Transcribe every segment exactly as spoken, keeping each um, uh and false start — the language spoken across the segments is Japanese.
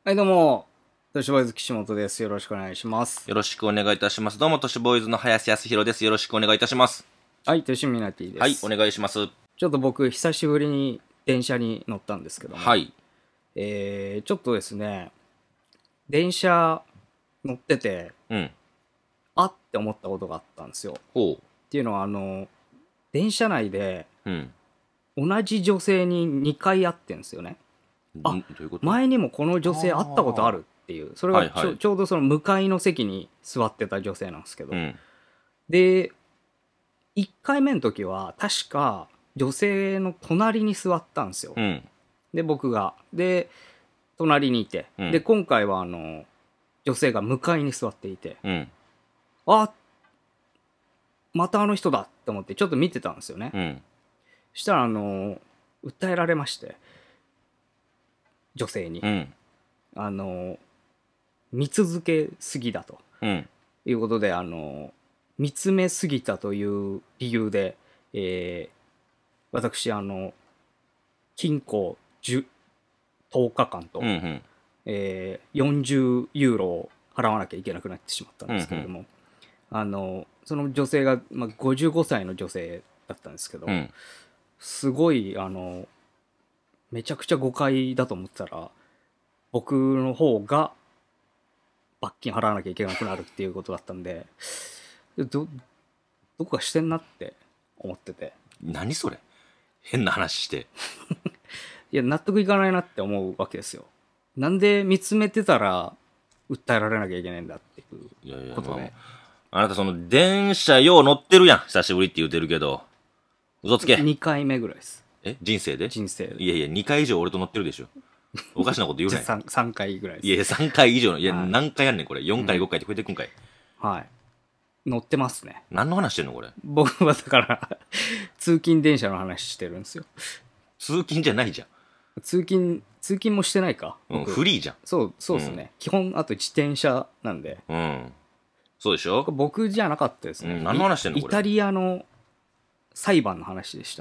はい、どうも、都市ボーイズ岸本です。よろしくお願いします。 よろしくお願いいたします。どうも、都市ボーイズの林康弘です。よろしくお願いいたします。 はい、都市ミナティです。 はい、お願いします。 ちょっと僕、久しぶりに電車に乗ったんですけども、 はい。 えー、ちょっとですね、電車乗ってて、 うん。 あって思ったことがあったんですよ。っほていうのは、あの、電車内でう。うん。 同じ女性ににかい会ってんですよね。あ、 んどういうこと？ 前にもこの女性会ったことあるっていう、それがちょ,、 はいはい。 ちょうどその向かいの席に座ってた女性なんですけど、 うん。 で、いっかいめの時は確か女性の隣に座ったんですよ。 うん。 で、僕が。で、隣にいて。 うん。 で、今回はあの、女性が向かいに座っていて、 うん。 あ、またあの人だって思ってちょっと見てたんですよね。 うん。 そしたらあの、訴えられまして、女性に。 うん。 あの、見続けすぎだとうん。 いうことで、あの、見つめすぎたという理由で、えー、私、あの、禁錮じゅう、とおかかんと、 うん。 えー、よんじゅうユーロを払わなきゃいけなくなってしまったんうん。 ですけれども、あの、その女性が、まあ、ごじゅうごさいの女性だったんですけど、 うん。 すごい、あの、めちゃくちゃ誤解だと思ってたら、僕の方が罰金払わなきゃいけなくなるっていうことだったんで、ど、どこかしてんなって思ってて、 何それ？変な話して。 いや、納得いかないなって思うわけですよ。なんで見つめてたら訴えられなきゃいけないんだっていういやいや、まことで。 あ、あなたその、電車よう乗ってるやん。久しぶりって言うてるけど。嘘つけ。 にかいめぐらいです。 え人生で？ 人生で。 いやいや、にかい以上俺と乗ってるでしょ。おかしなこと言うじゃあなよ。 さんかいぐらいです。 いやいや、さんかい以上の、いや、 はい、 何回やんねん、これ。よんかい、ごかいって増えてくんかい。 はい。乗ってますね。 何の話してんの、これ。 僕はだから通勤電車の話してるんですよ。 通勤じゃないじゃん。 通勤、通勤もしてないか。 うん、 僕フリーじゃん。 そう、そうですね。うん、基本、あと自転車なんで。 うん。そうでしょ？ 僕じゃなかったですね。 うん、何の話してんのこれ。 イタリアの裁判の話でした。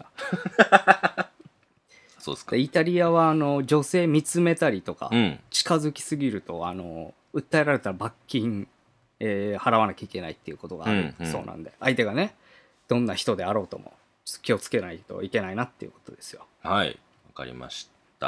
そうですか。 イタリアはあの女性見つめたりとか、 うん、 近づきすぎるとあの訴えられたら罰金、えー、払わなきゃいけないっていうことがあるそうなんで、うんうん、相手がねどんな人であろうとも気をつけないといけないなっていうことですよ。 はい、わかりました。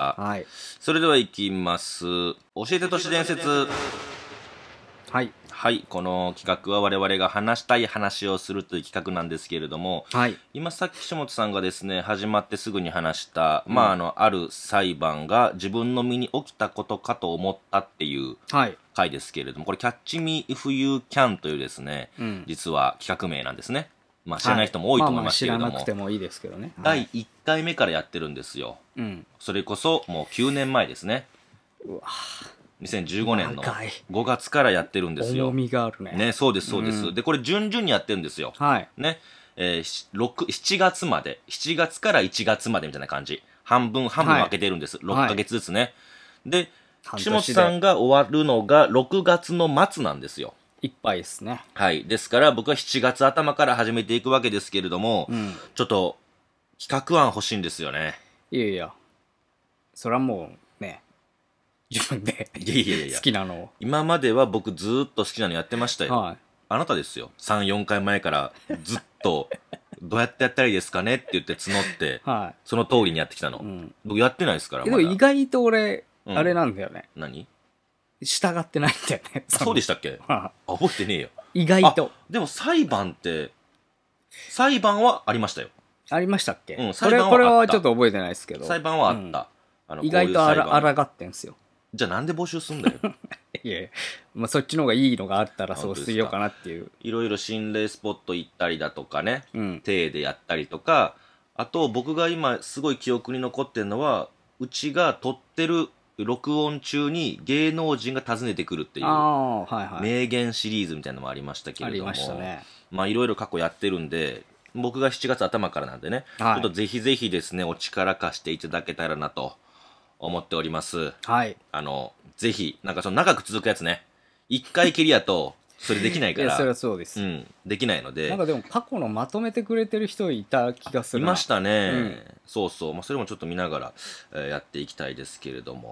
はい。 それではいきます。教えて都市伝説。 はい。 はい、この企画は我々が話したい話をするという企画なんですけれども、 はい、 今さっき岸本さんがですね始まってすぐに話した、うん、まああのある裁判が自分の身に起きたことかと思ったっていう回ですけれども、これ「キャッチ・ミー・イフ・ユー・キャン」というですね、うん、実は企画名なんですね。まあ知らない人も多いと思いますけれども、 はい、まあまあ知らなくてもいいですけどね、 だいいっかいめからやってるんですよ、うん、それこそもうきゅうねんまえですね。 うわにせんじゅうごねんのごがつからやってるんですよ。 重みがあるね。 ね、そうですそうです、うん、でこれ順々にやってるんですよ。はいね、えー、しちがつまでしちがつからいちがつまでみたいな感じ、半分半分分けてるんです、はい、ろっかげつずつね、はい、で岸本さんが終わるのがろくがつの末なんですよ。 いっぱいですね。 はいですから僕はしちがつ頭から始めていくわけですけれども、うん、ちょっと企画案欲しいんですよね。 いやいやそれはもうね自分でいやいやいや好きなのを。 今までは僕ずっと好きなのやってましたよ、はい、あなたですよさん、よんかいまえからずっとどうやってやったらいいですかねって言って募って、はい、その通りにやってきたの、うん、僕やってないですから。 でも意外と俺、うん、あれなんだよね。 何？ 従ってないんだよね。 そうでしたっけ？あ、覚えてねえよ。 意外と。 でも裁判って裁判はありましたよ。 ありましたっけ？ うん、 裁判はあった。これ、これはちょっと覚えてないですけど裁判はあった、うん、 あの意外とあらあらがってんすよ。 じゃあなんで募集すんだよ。 いやいや、まあ、そっちの方がいいのがあったらそうしようかなっていう。 いろいろ心霊スポット行ったりだとかね、うん、手でやったりとか、あと僕が今すごい記憶に残ってるのは、うちが撮ってる録音中に芸能人が訪ねてくるっていう、はいはい、名言シリーズみたいなのもありましたけれども、ありましたね。まあいろいろ過去やってるんで、僕がしちがつ頭からなんでね、はい、ちょっとぜひぜひですねお力貸していただけたらなと思っております。はい。あのぜひなんかその長く続くやつね、一回きりやとそれできないから。いやそれはそうです。 うん、できないので。 なんかでも過去のまとめてくれてる人いた気がするな。 いましたね。うん、そうそう。まあそれもちょっと見ながら、えー、やっていきたいですけれども。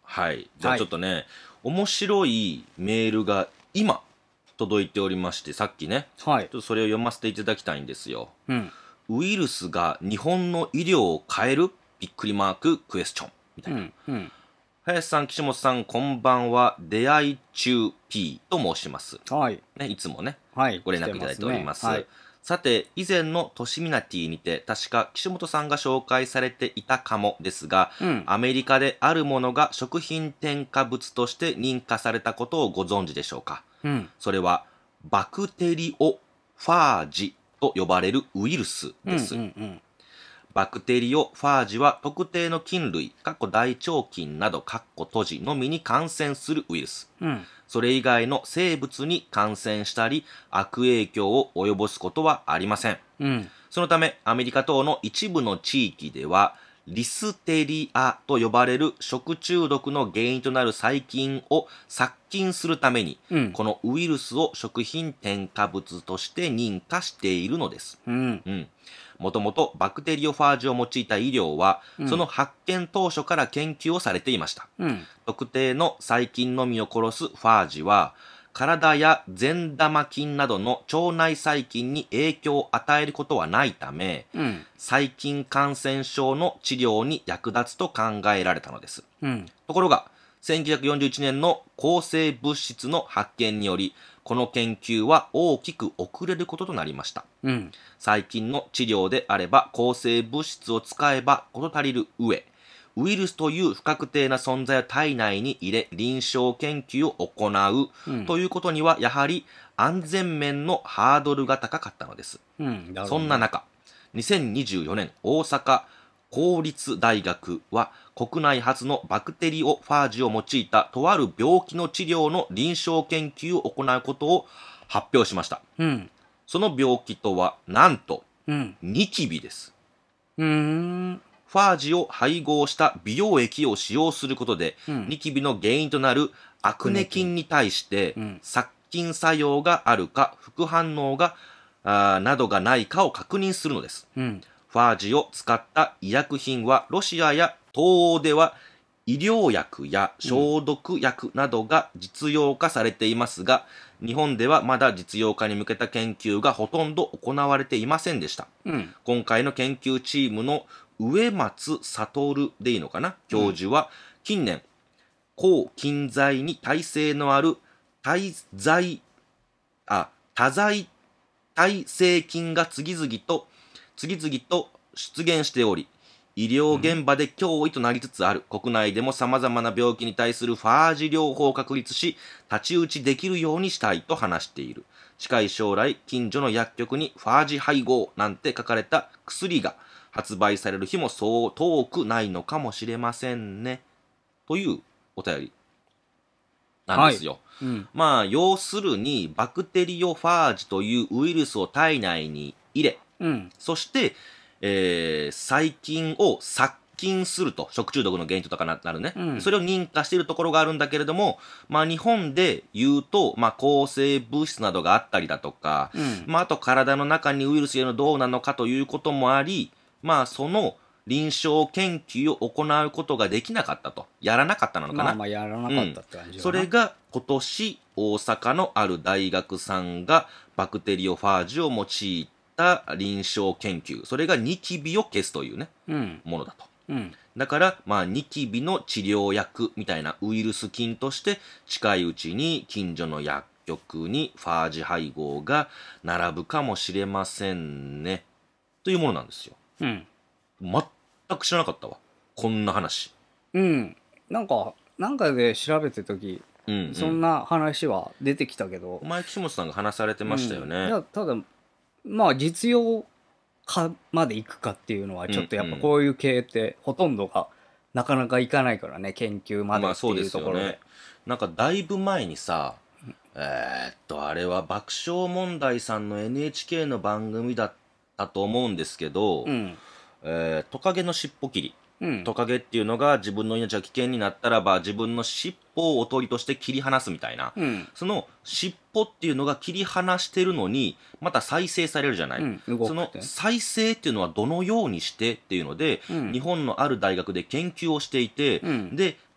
はい。じゃあちょっとね、はい、面白いメールが今届いておりまして、さっきね、はい、ちょっとそれを読ませていただきたいんですよ。うん、ウイルスが日本の医療を変えるびっくりマーククエスチョンみたいな。うんうん、林さん、岸本さん、こんばんは。出会い中 P と申します。はい。ね、いつもね、はい、ご連絡いただいております。ますね、はい、さて、以前のトシミナティにて、確か岸本さんが紹介されていたかもですが、うん、アメリカであるものが食品添加物として認可されたことをご存知でしょうか。うん、それは、バクテリオファージと呼ばれるウイルスです。うんうんうん、バクテリオファージは特定の菌類、大腸菌など閉じのみに感染するウイルス。うん、それ以外の生物に感染したり悪影響を及ぼすことはありません。うん、そのためアメリカ等の一部の地域ではリステリアと呼ばれる食中毒の原因となる細菌を殺菌するために、うん、このウイルスを食品添加物として認可しているのです。うんうん、もともとバクテリオファージを用いた医療は、うん、その発見当初から研究をされていました。うん、特定の細菌のみを殺すファージは、体や善玉菌などの腸内細菌に影響を与えることはないため、うん、細菌感染症の治療に役立つと考えられたのです。うん、ところが、せんきゅうひゃくよんじゅういちねんの抗生物質の発見により、この研究は大きく遅れることとなりました。うん、細菌の治療であれば抗生物質を使えば事足りる上、ウイルスという不確定な存在を体内に入れ臨床研究を行う、うん、ということにはやはり安全面のハードルが高かったのです。うん、そんな中、にせんにじゅうよねん大阪公立大学は国内初のバクテリオファージを用いたとある病気の治療の臨床研究を行うことを発表しました。うん、その病気とはなんと、うん、ニキビです。うーんファージを配合した美容液を使用することで、うん、ニキビの原因となるアクネ菌に対して、うん、殺菌作用があるか副反応があなどがないかを確認するのです。うん、ファージを使った医薬品はロシアや東欧では医療薬や消毒薬などが実用化されていますが、うん、日本ではまだ実用化に向けた研究がほとんど行われていませんでした。うん、今回の研究チームの植松悟でいいのかな教授は、近年、抗菌剤に耐性のある耐剤、あ、多剤耐性菌が次々と、次々と出現しており、医療現場で脅威となりつつある、国内でも様々な病気に対するファージ療法を確立し、太刀打ちできるようにしたいと話している。近い将来、近所の薬局にファージ配合なんて書かれた薬が、発売される日もそう遠くないのかもしれませんね。というお便りなんですよ。はいうん、まあ、要するに、バクテリオファージというウイルスを体内に入れ、うん、そして、えー、細菌を殺菌すると、食中毒の原因とかなるね、うん。それを認可しているところがあるんだけれども、まあ、日本で言うと、まあ、抗生物質などがあったりだとか、うん、まあ、あと体の中にウイルスがいるのどうなのかということもあり、まあ、その臨床研究を行うことができなかったと。やらなかったのかな。 まあまあやらなかったって感じ、 うん、それが今年、大阪のある大学さんがバクテリオファージを用いた臨床研究。それがニキビを消すというね、うん、ものだと。うん、だから、まあ、ニキビの治療薬みたいなウイルス菌として近いうちに近所の薬局にファージ配合が並ぶかもしれませんね。というものなんですよ。うん。全く知らなかったわ。こんな話。 うん。なんか、なんかで調べてるとき、うんうん、そんな話は出てきたけど。 前岸本さんが話されてましたよね。 うん、いや、ただ、まあ、実用化までいくかっていうのは、ちょっとやっぱこういう系ってほとんどがなかなかいかないからね、研究までっていうところで。まあそうですよね。 なんかだいぶ前にさ、えー、っと、あれは爆笑問題さんの エヌエイチケー の番組だったと思うんですけど、うんえー、トカゲの尻尾切り、うん、トカゲっていうのが自分の命が危険になったらば自分の尻尾をおとりとして切り離すみたいな、うん、その尻尾っていうのが切り離してるのにまた再生されるじゃない、うん、その再生っていうのはどのようにしてっていうので、うん、日本のある大学で研究をしていて、うん、で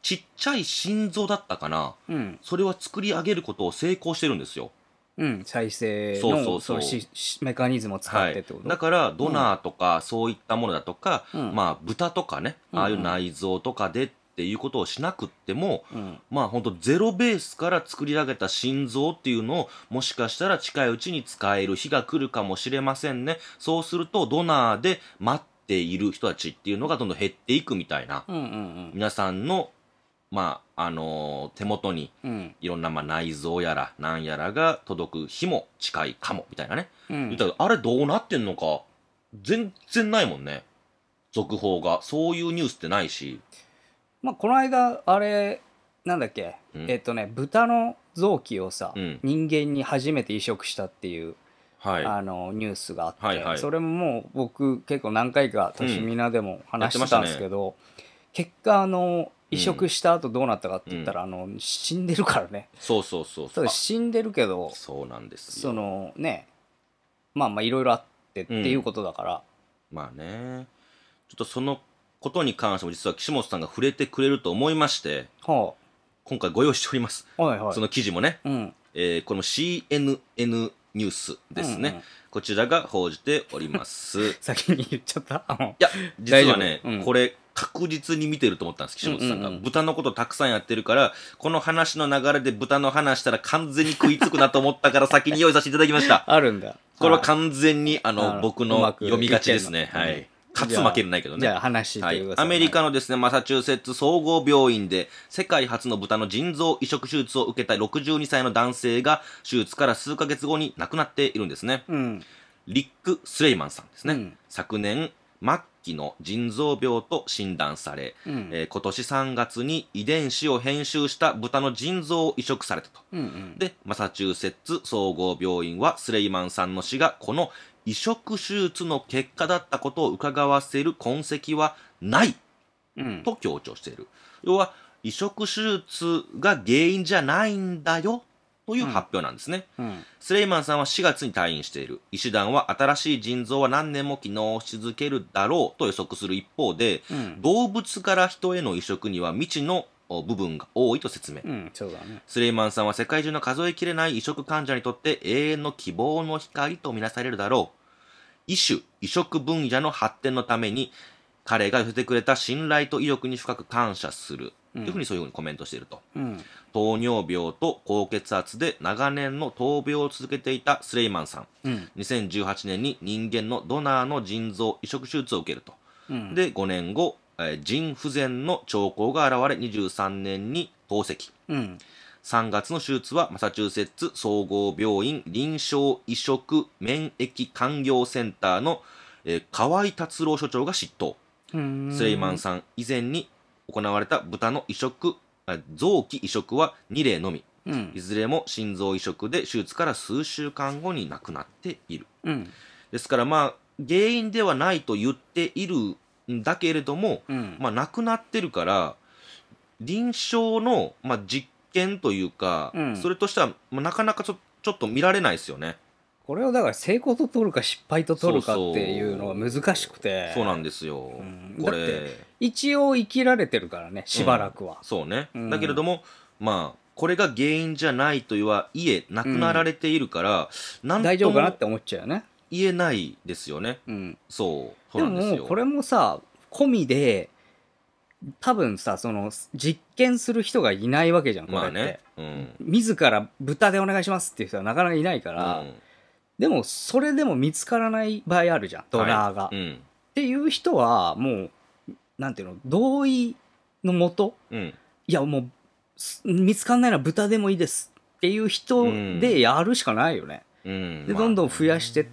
ちっちゃい心臓だったかな、 うん、 それは作り上げることを成功してるんですよ。 うん、再生のそうそうそうそのししメカニズムを使ってってこと、 はい、だからドナーとかそういったものだとか、 うん、 まあ豚とかね、 うんうん、 ああいう内臓とかでっていうことをしなくっても、 うん、 まあ本当ゼロベースから作り上げた心臓っていうのをもしかしたら近いうちに使える日が来るかもしれませんね。そうするとドナーで待っている人たちっていうのがどんどん減っていくみたいな、 うんうんうん、 皆さんのまああのー手元にいろんなまあ内臓やらなんやらが届く日も近いかもみたいなね、 うん、 言ったらあれどうなってんのか全然ないもんね、続報が。そういうニュースってないし。 まあこの間あれなんだっけ、 うんえっとね豚の臓器をさ、 うん、 人間に初めて移植したっていう、 はい、 あのニュースがあって、 はいはい、 それももう僕結構何回かとしみなでも話してたんですけど、結果あの移植した後どうなったかって言ったら、あの死んでるからね。 そうそうそうそう死んでるけど、 そうなんですそよ。 のねまあまあいろいろあってっていうことだから、 うん、まあね、ちょっとそのことに関しても実は岸本さんが触れてくれると思いまして、 は今回ご用意しております、 あ、はいはい、 その記事もね、 うん、 えーこの シーエヌエヌ ニュースですね、うんうん、こちらが報じております先に言っちゃった。いや実はね、 うん、 これ確実に見てると思ったんです岸本さんが、うんうんうん、豚のことたくさんやってるからこの話の流れで豚の話したら完全に食いつくなと思ったから先に用意させていただきましたあるんだ。 これは完全にあの僕の読みがちですね、はい、勝つ負けるないけどね。 じゃあ話してください、 はい、アメリカのですね、マサチューセッツ総合病院で世界初の豚の腎臓移植手術を受けたろくじゅうにさいの男性が手術から数ヶ月後に亡くなっているんですね、 うん、 リック・スレイマンさんですね、うん、昨年末期の腎臓病と診断され、うんえー、今年さんがつに遺伝子を編集した豚の腎臓を移植されたと、うんうん、でマサチューセッツ総合病院はスレイマンさんの死がこの移植手術の結果だったことを伺わせる痕跡はないと強調している、うん、要は移植手術が原因じゃないんだよという発表なんですね、うんうん、スレイマンさんはしがつに退院している。医師団は新しい腎臓は何年も機能し続けるだろうと予測する一方で、うん、動物から人への移植には未知の部分が多いと説明、 うんそうだね、 スレイマンさんは世界中の数えきれない移植患者にとって永遠の希望の光とみなされるだろう。医種移植分野の発展のために彼が寄せてくれた信頼と意欲に深く感謝する、うん、というふうにそういうふうにコメントしていると、うん、糖尿病と高血圧で長年の闘病を続けていたスレイマンさん、うん、にせんじゅうはちねんに人間のドナーの腎臓移植手術を受けると、うん、でごねんご、えー、腎不全の兆候が現れにじゅうさんねんに透析、うん、さんがつの手術はマサチューセッツ総合病院臨床移植免疫官業センターの、えー、河合達郎所長が執刀。スレイマンさん以前に行われた豚の移植臓器移植はにれいのみ、うん、いずれも心臓移植で手術から数週間後に亡くなっている、うん、ですからまあ原因ではないと言っているんだけれども、うん、まあ亡くなってるから臨床の、まあ、実験というか、うん、それとしては、まあ、なかなかちょ、ちょっと見られないですよね。 これをだから成功と取るか失敗と取るかっていうのが難しくて、 そうなんですよ、うん、これだって一応生きられてるからねしばらくは、 うん、そうね、うん、だけれどもまあこれが原因じゃないとはいえ亡くなられているから、 うん、なんとも大丈夫かなって思っちゃうよね。 言えないですよね、うん、そうそうなんですよ。 でもこれもさ込みで多分さその実験する人がいないわけじゃんこれって、まあねうん、自ら豚でお願いしますっていう人はなかなかいないから、うん、でもそれでも見つからない場合あるじゃんドナーが、はいうん、っていう人はもうなんていうの同意のもと、うん、いやもう見つかんないのは豚でもいいですっていう人でやるしかないよね、うん、でどんどん増やしてって、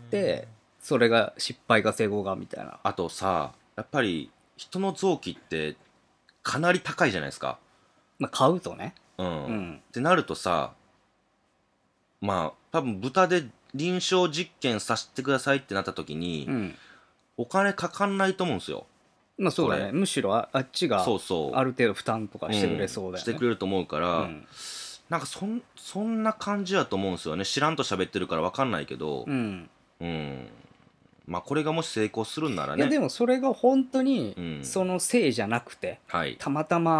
それが失敗か成功かみたいな。 あとさやっぱり人の臓器ってかなり高いじゃないですか、 まあ、買うとね、 うんうん、ってなるとさまあ多分豚で臨床実験させてくださいってなった時に、うん、お金かかんないと思うんですよ。 まあそうだねむしろ あ, あっちがそうそうある程度負担とかしてくれそうだよね、うん、 してくれると思うから、うん、なんかそ ん, そんな感じやと思うんですよね。知らんと喋ってるから分かんないけど、うんうん、まあこれがもし成功するんならね。 いやでもそれが本当にそのせいじゃなくて、 うん、 たまたま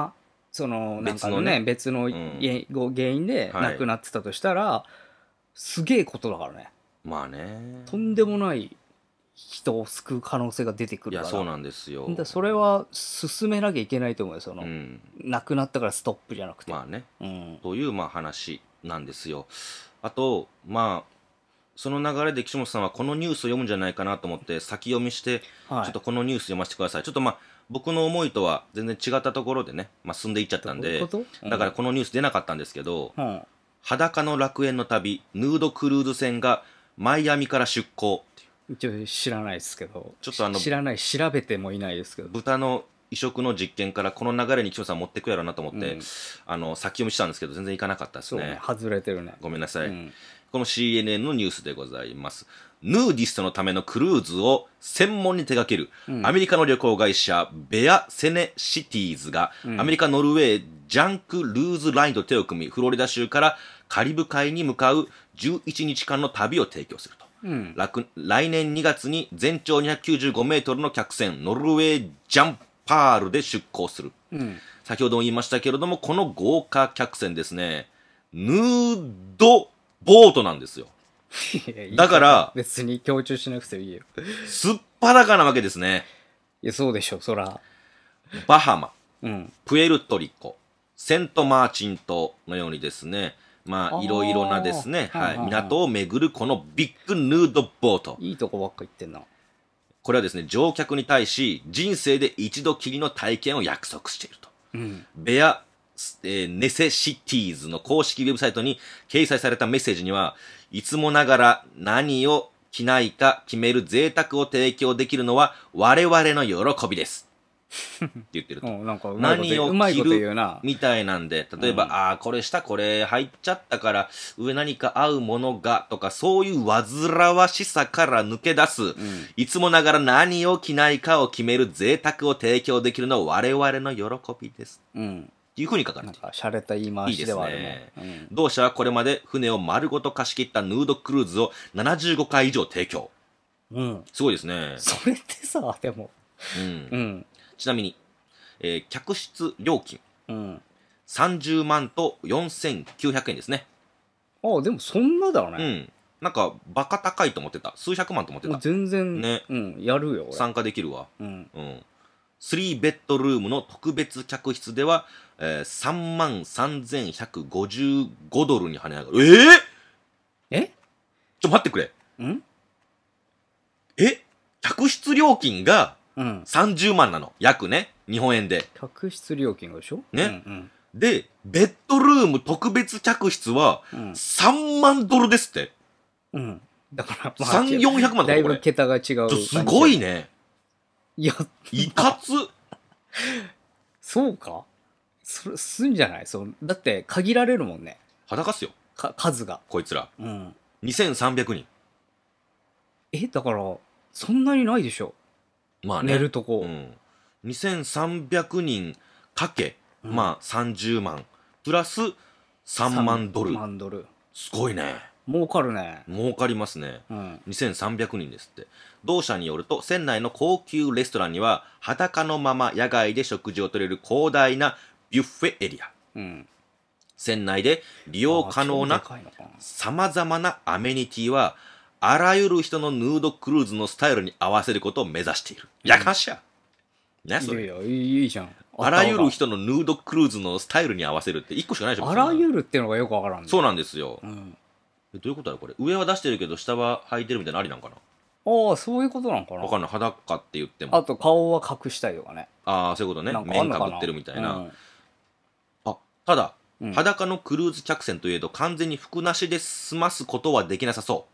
そのなんかの別のねね別のうん原因ご原因ではい亡くなってたとしたら、すげえことだからね。 まあねとんでもない人を救う可能性が出てくるから。 いやそうなんですよ。 だそれは進めなきゃいけないと思うよ。その、 うん、 亡くなったからストップじゃなくて。 まあねうん。 というまあ話なんですよ。あとまあその流れで岸本さんはこのニュースを読むんじゃないかなと思って先読みして、 はい、 ちょっとこのニュース読ませてください。ちょっとまあ僕の思いとは全然違ったところでね、まあ、進んでいっちゃったんで、 どういうこと？うん、 だからこのニュース出なかったんですけど、 うん、 裸の楽園の旅ヌードクルーズ船がマイアミから出港っていう一応知らないですけど、 ちょっとあの知らない調べてもいないですけど、 豚の移植の実験からこの流れに岸本さん持ってくやろうなと思って、 うん、 あの先読みしたんですけど全然いかなかったですね。 そうね、外れてるね。 ごめんなさい、 うん、 この シーエヌエヌ のニュースでございます。ヌーディストのためのクルーズを専門に手掛ける、うん、アメリカの旅行会社ベア・セネシティーズが、うん、アメリカ・ノルウェージャンク・ルーズ・ラインと手を組みフロリダ州からカリブ海に向かうじゅういちにちかんの旅を提供すると、うん、来年にがつに全長にひゃくきゅうじゅうごメートルの客船ノルウェージャンパールで出港する、うん、先ほども言いましたけれどもこの豪華客船ですねヌードボートなんですよ。だから別に強調しなくていいよ。 すっぱだかなわけですね。 いやそうでしょそら。 バハマ、 うん、 プエルトリコ、セントマーチン島のようにですね、まあいろいろなですね、はい、港を巡るこのビッグヌードボート。 いいとこばっか言ってんな。 これはですね乗客に対し人生で一度きりの体験を約束していると、うん、ベア、えー、ネセシティーズの公式ウェブサイトに掲載されたメッセージにはいつもながら何を着ないか決める贅沢を提供できるのは我々の喜びですって言ってるとなんか何を着るなみたいなんで例えば、うん、ああこれ下これ入っちゃったから上何か合うものがとかそういう煩わしさから抜け出す、うん、いつもながら何を着ないかを決める贅沢を提供できるのは我々の喜びです、うんっていう風に書かれている。 なんか洒落た言い回しではあるね。 いいですね、うん、同社はこれまで船を丸ごと貸し切ったヌードクルーズをななじゅうごかい以上提供。うん。すごいですね。 それってさ、でも。 うん。うん、ちなみに、えー、客室料金。うん。さんじゅうまんとよんせんきゅうひゃくえんですね。 ああ、でもそんなだね。 うん。なんか、バカ高いと思ってた。数百万と思ってた。 全然、ね。うん、やるよ。俺参加できるわ。うん。うん。スリーベッドルームの特別客室では、えー、さんまんさんぜんひゃくごじゅうごドルに跳ね上がる。えー、 えちょ、待ってくれ。んえ客室料金がさんじゅうまんなの。約ね。日本円で。 客室料金がでしょね、うんうん。で、ベッドルーム特別客室はさんまんドルですって。 うん。だから、まあ、さんびゃく、よんひゃくまんだいぶ桁が違う。 すごいね。 いや、 いかつそうかそれすんじゃないそうだって限られるもんね。 裸っすよか数がこいつら、うん、にせんさんびゃくにん。 えだからそんなにないでしょ。まあね寝るとこ、 うん、にせんさんびゃくにんかけ、うん、まあさんじゅうまんプラスさんまんドル。 さんまんドルすごいね。 儲かるね。 儲かりますね、うん、にせんさんびゃくにんですって。同社によると船内の高級レストランには裸のまま野外で食事を取れる広大なビュッフェエリア、うん、船内で利用可能なさまざまなアメニティはあらゆる人のヌードクルーズのスタイルに合わせることを目指している。やかしゃ、うん、ねそれ。 いやいやいいじゃん。 あらゆる人のヌードクルーズのスタイルに合わせるっていっこしかないでしょ。 あらゆるっていうのがよくわからんね。 そうなんですよ、うん、どういうことだろうこれ。上は出してるけど下は履いてるみたいなのありなんかな。 ああそういうことなんかな。 わかんない。裸って言ってもあと顔は隠したいとかね。 ああそういうことね。面かぶってるみたいな、うん、あただ、うん、裸のクルーズ客船といえど完全に服なしで済ますことはできなさそう、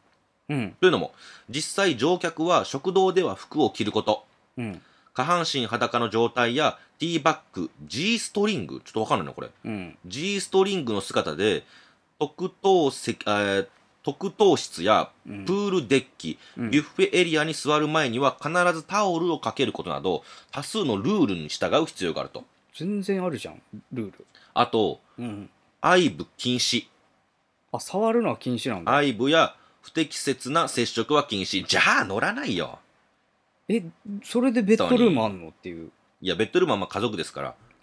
うん、というのも実際乗客は食堂では服を着ること、うん、下半身裸の状態やティーバッグ G ストリングちょっとわかんないなこれ、うん、G ストリングの姿で特等席、えー特等室やプールデッキ、うん、ビュッフェエリアに座る前には必ずタオルをかけることなど多数のルールに従う必要があると。 全然あるじゃんルール。 あと、うん、愛撫禁止。 あ触るのは禁止なんだ。 愛撫や不適切な接触は禁止。じゃあ乗らないよ。 えそれでベッドルームあんのっていう。 いやベッドルームはまあ家族ですから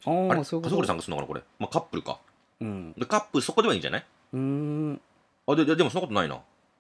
ああれあ、そういうこと。 笠栗さんがするのかなこれ、まあ、カップルか。 うん。 でカップルそこではいいんじゃない？ うーん。 あでででもそんなことないな。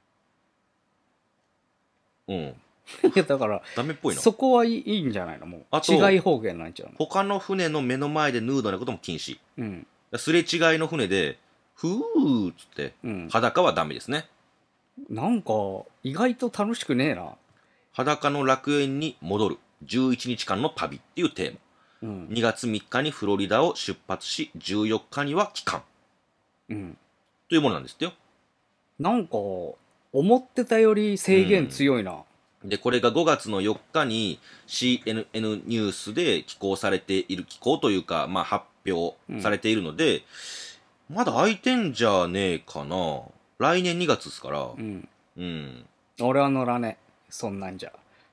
うんいや、だから、 ダメっぽいな。 そこはいい、いいんじゃないの？もう。 あと違い方言なんちゃうの？ 他の船の目の前でヌードなことも禁止。 うん。 すれ違いの船でふーっつってうん。 裸はダメですね。 なんか、意外と楽しくねえな。 裸の楽園に戻るじゅういちにちかんの旅っていうテーマ。 うん。 にがつみっかにフロリダを出発し、じゅうよっかには帰還うん。 というものなんですってよ。 なんか、思ってたより制限強いな。 で、これがごがつのよっかに シーエヌエヌ ニュースで寄稿されている、寄稿というか、まあ発表されているので、うん、まだ空いてんじゃねえかな。来年にがつですから。 うん。 うん。 俺は乗らねえ。そんなんじゃ。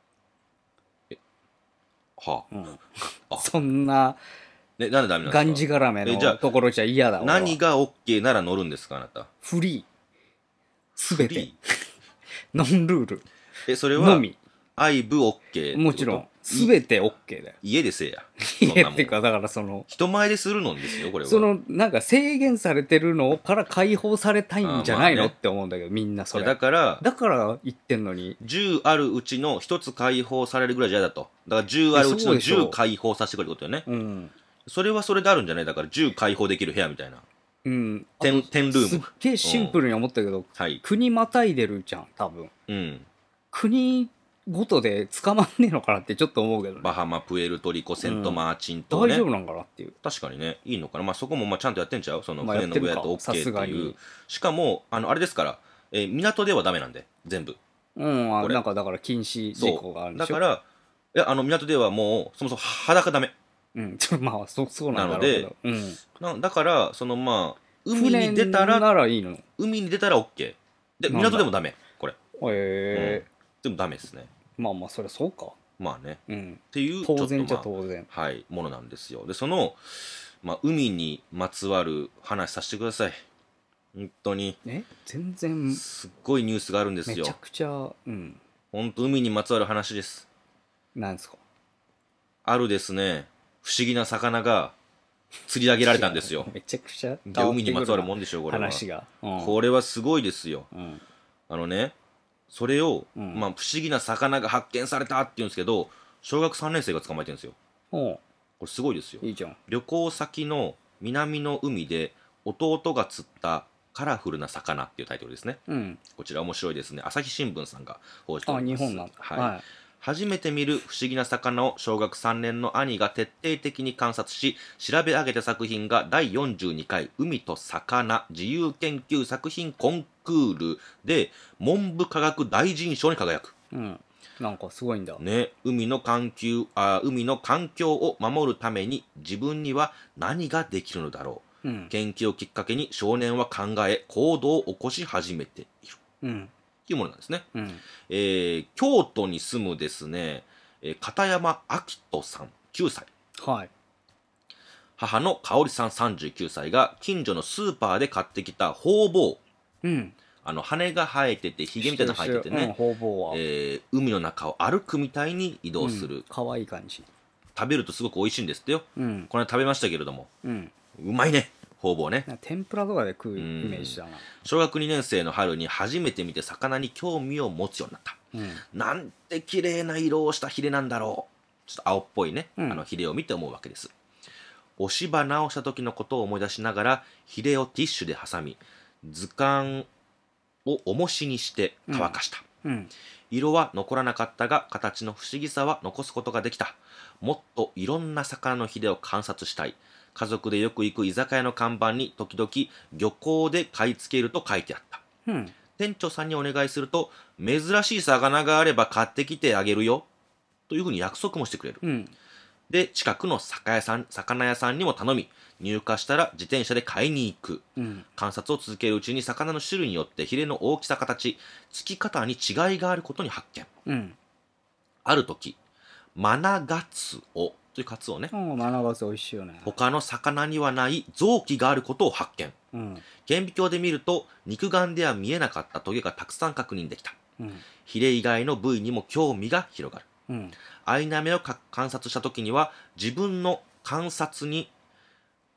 はあ。うん、 あそんな、 ね、なんでダメなんですか？ がんじがらめのところじゃ嫌だわ。 何が OK なら乗るんですか、あなた。 フリー。すべて。ノンルール。 え、それは、 のみ。 愛部 OK。 もちろん。すべて OK だよ。 家でせえや。 家っていうか、だからその、 人前でするのんですよ、これは。 その、なんか制限されてるのから解放されたいんじゃないの、まあね、って思うんだけど、みんなそれ。 だから、 だから言ってんのに。 じゅうあるうちのひとつ解放されるぐらいじゃ嫌だと。だからじゅうあるうちのじゅう解放させてくれることよね。 うん。 それはそれであるんじゃない？だからじゅう解放できる部屋みたいな。 うん。 テン、テンルーム。 すっげえシンプルに思ったけど、うん、 はい。 国またいでるじゃん、多分。 うん。 国ごとで捕まんねえのかなってちょっと思うけどね。 バハマ、プエルトリコ、セントマーチンとね、 うん、大丈夫なんかなっていう。 確かにね、いいのかな。まあそこもまあちゃんとやってんちゃう？その船の上だと OK っていう。しかも、あの、あれですから、えー、港ではダメなんで、全部。 うん、なんかだから禁止事項があるんでしょ。 だから、いや、あの、港ではもう、そもそも裸ダメ。 うん、ちょまあ、そそうなんだろうけど。 なので、うん、だから、そのまあ、海に出たら、 ならいいの？ 海に出たら OK。で、港でもダメ、これ。へえー。 うん、でもダメですね。 まあまあ、それそうか。 まあね。 うん、 っていう、 当然じゃまあ、 当然。 はい、ものなんですよ。で、その、まあ、海にまつわる話させてください。本当に。 え全然。 すっごいニュースがあるんですよ。 めちゃくちゃ、うん。 本当海にまつわる話です。 なんですか？ あるですね、不思議な魚が釣り上げられたんですよ。 めちゃくちゃ海にまつわるもんでしょう、これは。 話が、 うん、これはすごいですよ。 うん、 あのね、それを、 うん、 まあ、不思議な魚が発見されたって言うんですけど、小学さんねん生が捕まえてるんですよ。これすごいですよ。 いいじゃん。 旅行先の南の海で弟が釣ったカラフルな魚っていうタイトルですね。 うん、 こちら面白いですね。朝日新聞さんが報じております。 あ、日本なんだ。 はい。はい、初めて見る不思議な魚を小学さんねんの兄が徹底的に観察し、調べ上げた作品がだいよんじゅうにかい海と魚自由研究作品コンクールで文部科学大臣賞に輝く。 うん。なんかすごいんだ。 ね、海の環境、あ、海の環境を守るために自分には何ができるのだろう。うん、研究をきっかけに少年は考え、行動を起こし始めている。うん。いうものなんですね。うん、えー、京都に住むですね、えー、片山明人さんきゅうさい、はい、母の香織さんさんじゅうきゅうさいが近所のスーパーで買ってきたホウボウ、うん、あの羽が生えててひげみたいなの生えててね、うん、ホウボウは、えー、海の中を歩くみたいに移動する、 かわいい感じ。 食べるとすごく美味しいんですってよ、うん、これ食べましたけれども、うん、うまいね、ホウボウね。 天ぷらとかで食うイメージだな。 小学にねん生の春に初めて見て魚に興味を持つようになった、うん、なんて綺麗な色をしたヒレなんだろう、ちょっと青っぽいね、うん、あのヒレを見て思うわけです。押し花をした時のことを思い出しながらヒレをティッシュで挟み図鑑を重しにして乾かした、うんうん、色は残らなかったが形の不思議さは残すことができた。もっといろんな魚のヒレを観察したい。家族でよく行く居酒屋の看板に時々漁港で買い付けると書いてあった、うん、店長さんにお願いすると珍しい魚があれば買ってきてあげるよというふうに約束もしてくれる、うん、で近くの酒屋さん魚屋さんにも頼み入荷したら自転車で買いに行く、うん、観察を続けるうちに魚の種類によってヒレの大きさ形つき方に違いがあることに発見、うん、ある時マナガツオというカツオね、 うん、マナガツオ美味しいよね。 他の魚にはない臓器があることを発見、うん、顕微鏡で見ると肉眼では見えなかったトゲがたくさん確認できた、うん、ヒレ以外の部位にも興味が広がる、うん、アイナメを観察した時には自分の観察に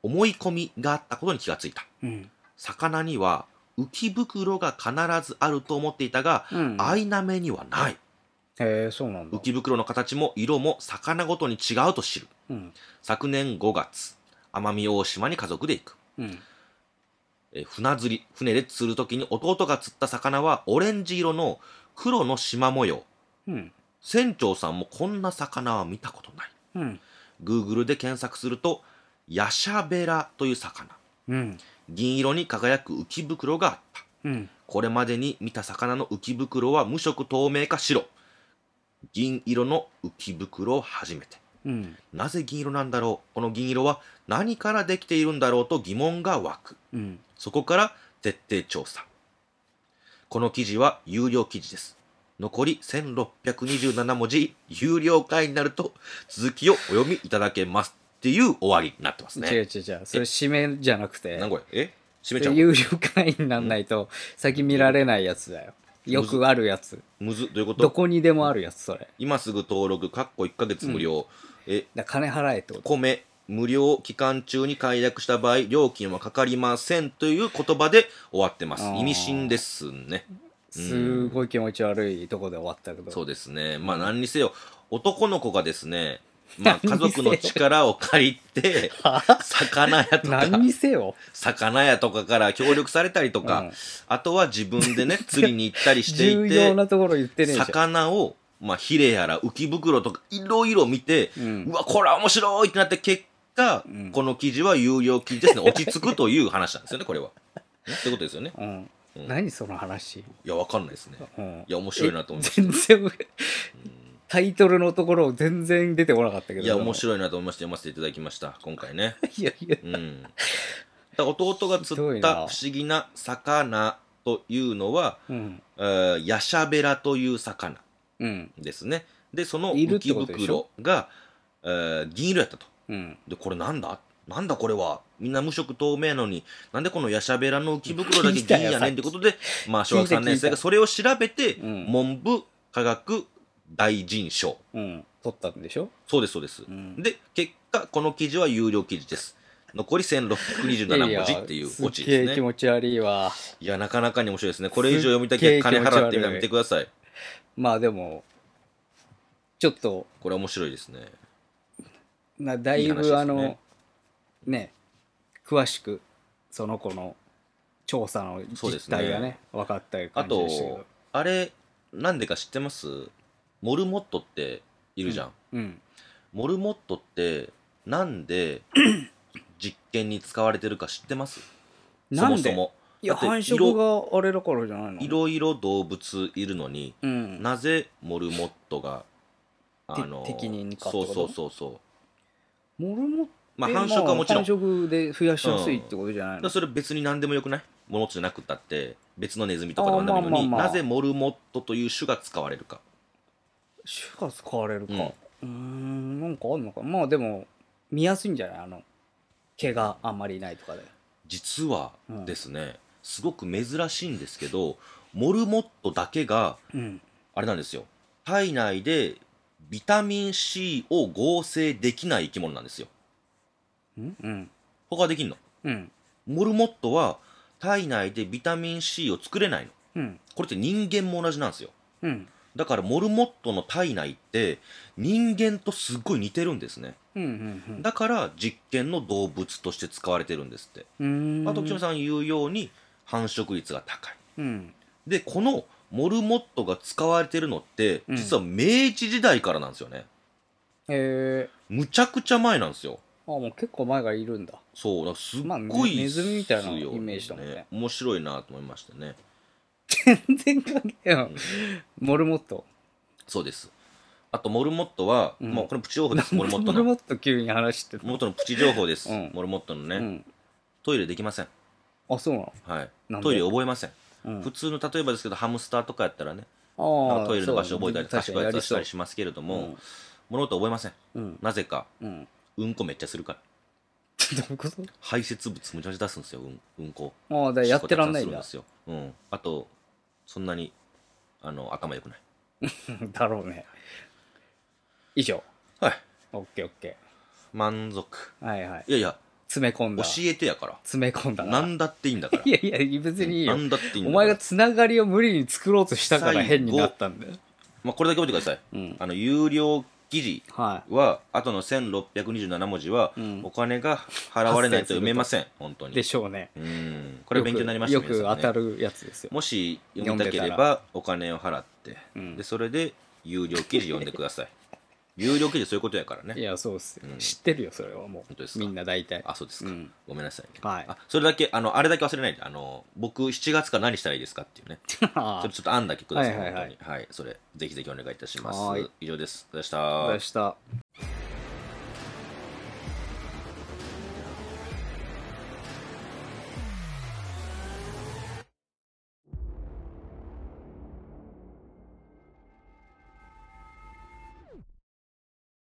思い込みがあったことに気がついた。 うん魚には浮き袋が必ずあると思っていたが、 うんアイナメにはない。 へえそうなんだ。 浮き袋の形も色も魚ごとに違うと知る。 うん昨年ごがつ、奄美大島に家族で行く。 うんえ船釣り、船で釣るときに弟が釣った魚はオレンジ色の黒の縞模様。 うん船長さんもこんな魚は見たことない。 うん Google で検索すると、ヤシャベラという魚。 うん銀色に輝く浮き袋があった。 うんこれまでに見た魚の浮き袋は無色透明か白。銀色の浮き袋を初めて。 うんなぜ銀色なんだろう、この銀色は何からできているんだろうと疑問が湧く。 うんそこから徹底調査。この記事は有料記事です。残りせんろっぴゃくにじゅうなな文字、有料会になると続きをお読みいただけますっていう終わりになってますね。 違う違う違うそれ締めじゃなくて何これ、え閉めちゃう有料会員になんないと先見られないやつだよ。よくあるやつ。 むず、どういうことどこにでもあるやつそれ。 今すぐ登録、かっこいっかげつ無料。え、 だ金払えってこと。 米、無料期間中に解約した場合、料金はかかりませんという言葉で終わってますあ。ー意味深ですね。 すごい気持ち悪いとこで終わったけど。 そうですね。まあ何にせよ、男の子がですね、まあ家族の力を借りて、魚屋とか、 何にせよ。 魚屋とかから協力されたりとか、 うんあとは自分でね、釣りに行ったりしてい重て要、なところ言ってねえじゃん。 魚を、まあ、ヒレやら浮き袋とかいろいろ見て、 ううんわ、これは面白いってなって結果、 うんこの記事は有料記事ですね。落ち着くという話なんですよね、これは。ねってことですよね。 うんうん何その話。 いや、わかんないですね。 うんいや、面白いなと思いました。 全然タイトルのところ全然出てこなかったけど。 いや、面い。 白いなと思いまして読ませていただきました、今回ね。 いやいや。 うん。だから弟が釣っひどいなた不思議な魚というのは、 うん。 えーヤシャベラという魚うん。 ですね。で、そのいる浮きってことでし袋ょが、えー銀色やったと。 うん。 で、これなんだなんだこれは。みんな無色透明なのに、なんでこのヤシャベラの浮き袋だけ銀やねんってことで、まあ、小学さんねん生がそれを調べて、 うん文部科学大臣賞。 うん。取ったんでしょ。 そうです、そうです。 んで、結果、この記事は有料記事です。残りせんろっぴゃくにじゅうなな文字っていうオチすっげえ気ですね。 持ち悪いわ。 いや、なかなかに面白いですね。これ以上読みたきゃ金払ってみんな見てください。 まあでも、ちょっと、 これ面白いですね。 なだいいい話ですねぶあの、ね、詳しく、その子の調査の実そうですね態がね、分かったあ感じでしたけとど。、 あれ、なんでか知ってます？モルモットっているじゃん。 うん。 モルモットってなんで実験に使われてるか知ってます？ なんでそもそも。 いや、 だって繁殖があれだからじゃないの。 いろいろ動物いるのに、 うん。 なぜモルモットが、 て適任かってことそうそうそうそう。 モルモット、 まあ繁殖はもちろん。 繁殖で増やしやすいってことじゃないの、 だからそれ別に何でもよくない？モルモットじゃなくたって別のネズミとかでも何でもいいのに、 あーまあまあまあなぜモルモットという種が使われるか。 種が使われるか。 うんうーん、なんかあんのか。まあでも、見やすいんじゃないあの、毛があんまりいないとかで。 実はですね、すごく珍しいんですけど、モルモットだけがうん。 あれなんですよ。体内でビタミン C を合成できない生き物なんですよ。 うんうん。 他はできんの。 うん。 モルモットは体内でビタミン C を作れないの。 うん。 これって人間も同じなんですよ。 うん。 だからモルモットの体内って人間とすっごい似てるんですね。 うん。うん。 だから実験の動物として使われてるんですって。 うーん。 あと、木野さん言うように繁殖率が高い。 うん。 で、このモルモットが使われてるのって、 うん実は明治時代からなんですよね。 えむちゃくちゃ前なんですよ。 ー、あ、もう結構前がいるんだ。 そう、だからすっまあごいネズミみたいなっすよイメージだもんね面白いなと思いましたね。 全然関係ない。モルモット。 そうです。あと、モルモットは、 うんもうこれプチ情報です、モルモットの。 モルモット急に話してモルモットのプチ情報です。 うんモルモットのね、 うん。 トイレできません。 あ、そうなのはいなん。でトイレ覚えません。 うん普通の、例えばですけど、ハムスターとかやったらね、 あなんかあトイレの場所覚えたり、 そう賢いやつしたりし確ますけれども、 かにやりモルモット覚えません。 そううん。 なぜか、 うん。うん。 うんこめっちゃするから。 どういうこと排泄物むちゃくちゃ出すんですよ、うんうんこ。 ああ、だからやってらんないんだしっこたくさするんですよ。うん。あと、そんなに、あの、頭良くない。 だろうね。以上。 はい。 オッケーオッケ満足。 ー。はいはい。 いやいや、 詰め込んだ教えてやから。 詰め込んだなんだっていいんだから。 いやいや別にいいよ、 なんだっていいんだから。 お前がつながりを無理に作ろうとしたから変になったんだよ。 まあ、これだけ覚えてください、うん、あの有料記事は、はい、後のせんろっぴゃくにじゅうなな文字は、うん、お金が払われないと読めません。本当にでしょうね。 うんこれ勉強になりました。 よく、よく当たるやつですよ。 もし読みたければお金を払って、うん、でそれで有料記事読んでください。有料記事そういうことやからね。 いやそうっすよ、うん、知ってるよそれはもう。本当ですか。みんな大体。 あそうですか、うん、ごめんなさいね。 はい、 あそれだけあのあれだけ忘れないで、あの僕しちがつから何したらいいですかっていうねそれちょっと案だけください。はいはいはい、はい、それぜひぜひお願いいたします。以上です。ありがとうございました。 ありがとうございました。